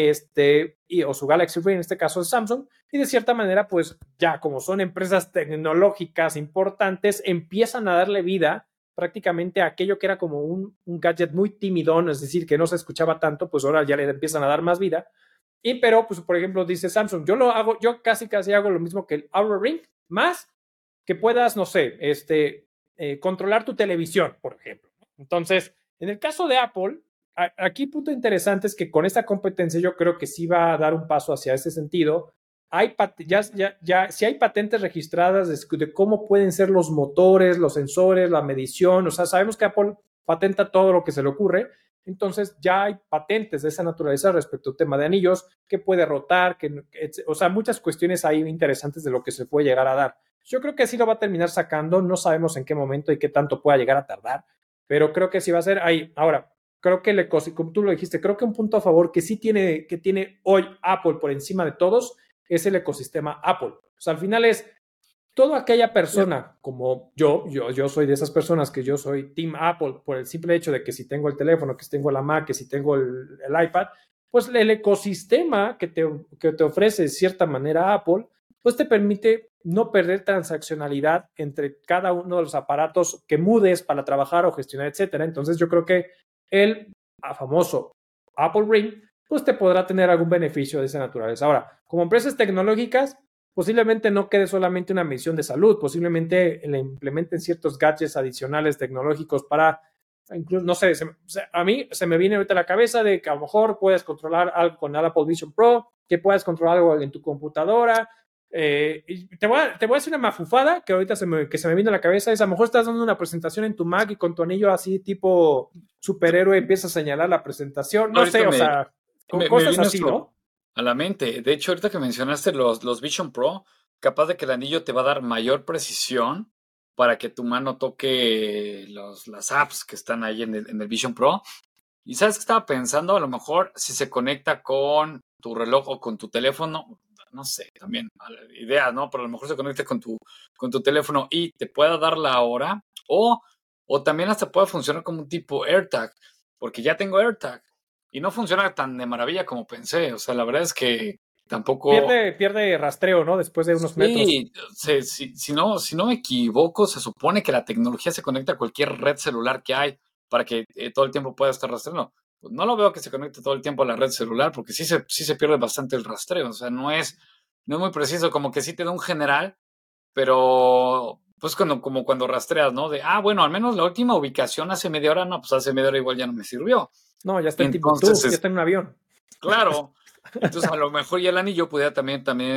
S1: este, y, o su Galaxy Ring, en este caso es Samsung, y de cierta manera, pues ya como son empresas tecnológicas importantes, empiezan a darle vida prácticamente a aquello que era como un, un gadget muy timidón, es decir, que no se escuchaba tanto, pues ahora ya le empiezan a dar más vida. Y pero, pues, por ejemplo, dice Samsung, yo lo hago, yo casi casi hago lo mismo que el Aura Ring, más que puedas, no sé, este, eh, controlar tu televisión, por ejemplo. Entonces, en el caso de Apple, a, aquí punto interesante es que con esta competencia yo creo que sí va a dar un paso hacia ese sentido. Hay ya, ya, ya, si hay patentes registradas de, de cómo pueden ser los motores, los sensores, la medición, o sea, sabemos que Apple patenta todo lo que se le ocurre, entonces ya hay patentes de esa naturaleza respecto al tema de anillos, que puede rotar, que, o sea, muchas cuestiones ahí interesantes de lo que se puede llegar a dar. Yo creo que sí lo va a terminar sacando, no sabemos en qué momento y qué tanto pueda llegar a tardar, pero creo que sí va a ser ahí. Ahora, creo que el ecosistema, como tú lo dijiste, creo que un punto a favor que sí tiene, que tiene hoy Apple por encima de todos es el ecosistema Apple. O sea, al final es toda aquella persona como yo, yo, yo soy de esas personas que yo soy Team Apple por el simple hecho de que si tengo el teléfono, que si tengo la Mac, que si tengo el, el iPad, pues el ecosistema que te, que te ofrece de cierta manera Apple, pues te permite no perder transaccionalidad entre cada uno de los aparatos que mudes para trabajar o gestionar, etcétera. Entonces yo creo que el famoso Apple Ring, pues te podrá tener algún beneficio de esa naturaleza. Ahora, como empresas tecnológicas, posiblemente no quede solamente una misión de salud, posiblemente le implementen ciertos gadgets adicionales tecnológicos para, incluso, no sé, se, a mí se me viene ahorita a la cabeza de que a lo mejor puedes controlar algo con el Apple Vision Pro, que puedas controlar algo en tu computadora. Eh, y te, voy a, te voy a hacer una mafufada que ahorita se me, que se me viene a la cabeza, es a lo mejor estás dando una presentación en tu Mac y con tu anillo así tipo superhéroe empiezas a señalar la presentación, no
S2: Ahorita
S1: sé, o
S2: me,
S1: sea, con
S2: me, me
S1: cosas
S2: vino
S1: así,
S2: esto
S1: ¿no?
S2: a la mente. De hecho, ahorita que mencionaste los, los Vision Pro, capaz de que el anillo te va a dar mayor precisión para que tu mano toque los, las apps que están ahí en el, en el Vision Pro. Y sabes que estaba pensando, a lo mejor si se conecta con tu reloj o con tu teléfono, no sé, también idea, ¿no? Pero a lo mejor se conecta con tu, con tu teléfono y te pueda dar la hora, o, o también hasta puede funcionar como un tipo AirTag, porque ya tengo AirTag y no funciona tan de maravilla como pensé. O sea, la verdad es que tampoco.
S1: Pierde, pierde rastreo, ¿no? Después de unos metros.
S2: Sí, se- si, si no, si no me equivoco, se supone que la tecnología se conecta a cualquier red celular que hay para que eh, todo el tiempo pueda estar rastreando. Pues no lo veo que se conecte todo el tiempo a la red celular porque sí se, sí se pierde bastante el rastreo. O sea, no es, no es muy preciso, como que sí te da un general, pero pues cuando, como cuando rastreas, ¿no? De, ah, bueno, al menos la última ubicación hace media hora, no, pues hace media hora igual ya no me sirvió.
S1: No, ya está en Timbuktu,
S2: Entonces,
S1: ya
S2: es,
S1: está en un avión.
S2: claro, entonces a lo mejor ya el anillo pudiera también, también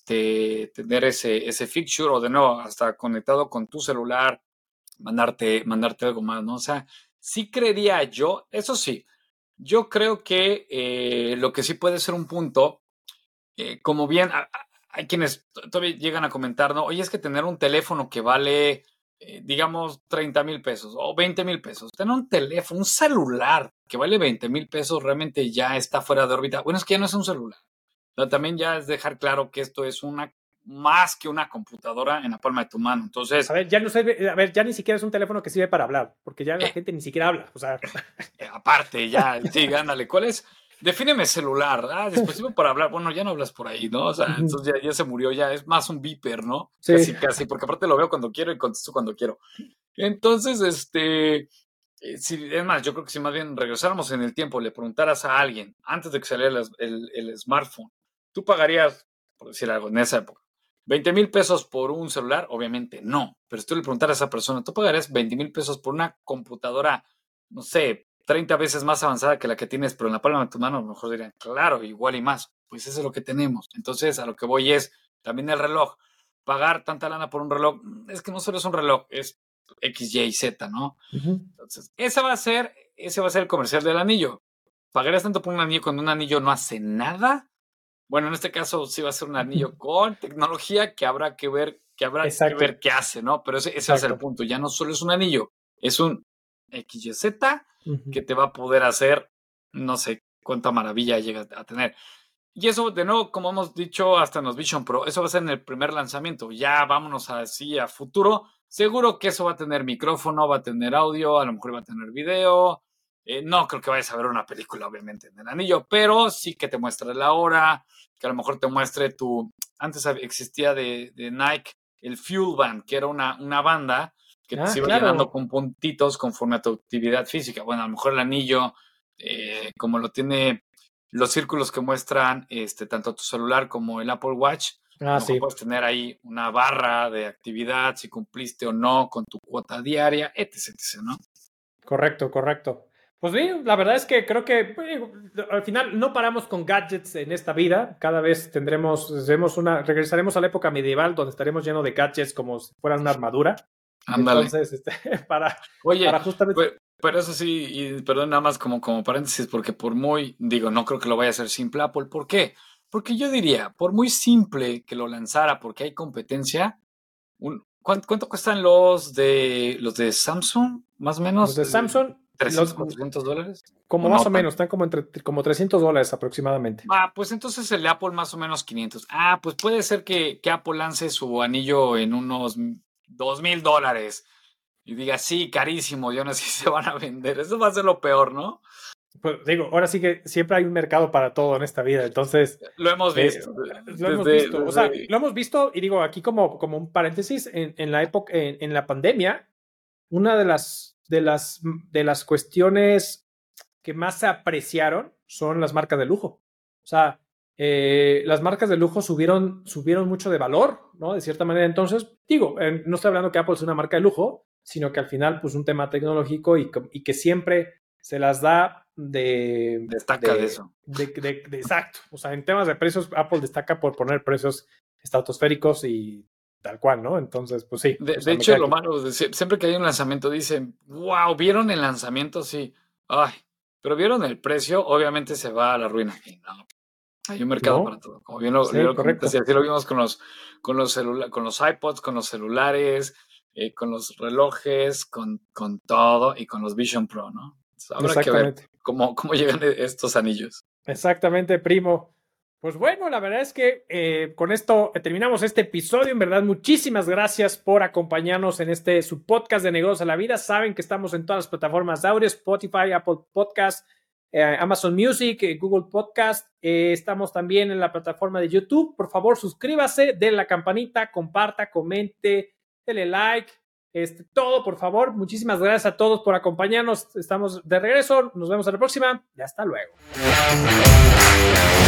S2: este, tener ese, ese feature o de nuevo, hasta conectado con tu celular, mandarte, mandarte algo más, ¿no? O sea, sí creería yo, eso sí, yo creo que eh, lo que sí puede ser un punto, eh, como bien, a- a- hay quienes t- todavía llegan a comentar, ¿no? Oye, es que tener un teléfono que vale, eh, digamos, treinta mil pesos o veinte mil pesos, tener un teléfono, un celular que vale veinte mil pesos realmente ya está fuera de órbita. Bueno, es que ya no es un celular. O sea, también ya es dejar claro que esto es una más que una computadora en la palma de tu mano.
S1: A
S2: Entonces,
S1: ver, ya no sé, a ver, ya ni siquiera es un teléfono que sirve para hablar, porque ya la
S2: eh,
S1: gente ni siquiera habla. O sea,
S2: eh, aparte, ya, sí, ándale, ¿cuál es? Defíneme celular, ah, dispositivo para hablar. Bueno, ya no hablas por ahí, ¿no? O sea,
S1: ujú,
S2: entonces ya, ya se murió, ya es más un beeper, ¿no?
S1: sí.
S2: Casi, casi, porque aparte lo veo cuando quiero y contesto cuando quiero. Entonces, este, eh, si, es más, yo creo que si más bien regresáramos en el tiempo, le preguntaras a alguien, antes de que saliera el, el- el smartphone, ¿tú pagarías, por decir algo, en esa época, veinte mil pesos por un celular? Obviamente no, pero si tú le preguntaras a esa persona, ¿tú pagarías veinte mil pesos por una computadora, no sé, treinta veces más avanzada que la que tienes, pero en la palma de tu mano? A lo mejor dirían, claro, igual y más. Pues eso es lo que tenemos. Entonces, a lo que voy es, también el reloj. Pagar tanta lana por un reloj, es que no solo es un reloj, es X, Y, Z, ¿no?
S1: Ujú.
S2: Entonces, ese va a ser, ese va a ser el comercial del anillo. ¿Pagarías tanto por un anillo cuando un anillo no hace nada? Bueno, en este caso sí va a ser un anillo con tecnología que habrá que ver, que habrá que
S1: Exacto,
S2: ver qué hace, ¿no? Pero ese, ese va a ser el
S1: exacto.
S2: punto. Ya no solo es un anillo, es un X Y Z
S1: Ujú.
S2: que te va a poder hacer, no sé cuánta maravilla llega a tener. Y eso, de nuevo, como hemos dicho, hasta en los Vision Pro, eso va a ser en el primer lanzamiento. Ya vámonos así a futuro. Seguro que eso va a tener micrófono, va a tener audio, a lo mejor va a tener video. Eh, no creo que vayas a ver una película, obviamente, en el anillo, pero sí que te muestre la hora, que a lo mejor te muestre tu... Antes existía de, de Nike el Fuel Band, que era una, una banda que te
S1: Ah,
S2: iba llenando
S1: claro.
S2: con puntitos conforme a tu actividad física. Bueno, a lo mejor el anillo, eh, como lo tiene los círculos que muestran este, tanto tu celular como el Apple Watch, a
S1: Ah,
S2: lo mejor
S1: sí.
S2: puedes tener ahí una barra de actividad, si cumpliste o no con tu cuota diaria, etcétera, etcétera, ¿no?
S1: Correcto, correcto. Pues bien, la verdad es que creo que pues, al final no paramos con gadgets en esta vida. Cada vez tendremos, tendremos una, regresaremos a la época medieval donde estaremos llenos de gadgets como si fueran una armadura.
S2: Ándale.
S1: Entonces, este, para,
S2: Oye,
S1: para justamente.
S2: pues, pero eso sí, y perdón, nada más como, como paréntesis, porque por muy, digo, no creo que lo vaya a hacer simple Apple. ¿Por qué? Porque yo diría, por muy simple que lo lanzara, porque hay competencia, un, ¿cuánto, cuánto cuestan los de los de Samsung? Más o
S1: Los
S2: menos,
S1: de
S2: eh,
S1: Samsung,
S2: trescientos,
S1: los,
S2: cuatrocientos dólares.
S1: como
S2: ¿O
S1: más
S2: no
S1: o menos,
S2: tanto?
S1: están como entre como trescientos dólares aproximadamente.
S2: Ah, pues entonces el de Apple más o menos quinientos. Ah, pues puede ser que, que Apple lance su anillo en unos dos mil dólares y diga, sí, carísimo, y aún así se van a vender. Eso va a ser lo peor, ¿no?
S1: Pues digo, ahora sí que siempre hay un mercado para todo en esta vida. Entonces,
S2: Lo hemos
S1: eh,
S2: visto.
S1: lo hemos
S2: Desde,
S1: visto. O sea,
S2: desde,
S1: lo hemos visto, y digo aquí como, como un paréntesis, en, en la época, en, en la pandemia, una de las, de las, de las cuestiones que más se apreciaron son las marcas de lujo. O sea, eh, las marcas de lujo subieron, subieron mucho de valor, ¿no? De cierta manera. Entonces, digo, eh, no estoy hablando que Apple es una marca de lujo, sino que al final, pues un tema tecnológico y, y que siempre se las da de,
S2: destaca de
S1: de,
S2: eso.
S1: de, de, de exacto. O sea, en temas de precios, Apple destaca por poner precios estratosféricos y tal cual, ¿no? Entonces, pues sí,
S2: De,
S1: o
S2: de
S1: sea, me
S2: hecho,
S1: queda
S2: lo
S1: claro.
S2: malo, de sie- siempre que hay un lanzamiento, dicen, wow, ¿vieron el lanzamiento? Sí. Ay, pero ¿vieron el precio? Obviamente se va a la ruina. Y no, hay un mercado para
S1: ¿No?
S2: todo. Como bien lo, bien
S1: Sí,
S2: lo comentas, y
S1: correcto.
S2: así lo vimos con los, con los, celula- con los iPods, con los celulares, eh, con los relojes, con, con todo y con los Vision Pro, ¿no? Entonces, habrá que ver
S1: Exactamente.
S2: cómo, cómo llegan e- estos anillos.
S1: Exactamente, primo. Pues bueno, la verdad es que eh, con esto eh, terminamos este episodio. En verdad, muchísimas gracias por acompañarnos en este su podcast de negocios a la vida. Saben que estamos en todas las plataformas de audio, Spotify, Apple Podcast, eh, Amazon Music, eh, Google Podcast. Eh, estamos también en la plataforma de YouTube. Por favor, suscríbase, denle la campanita, comparta, comente, denle like. Este, todo, por favor. Muchísimas gracias a todos por acompañarnos. Estamos de regreso. Nos vemos a la próxima y hasta luego.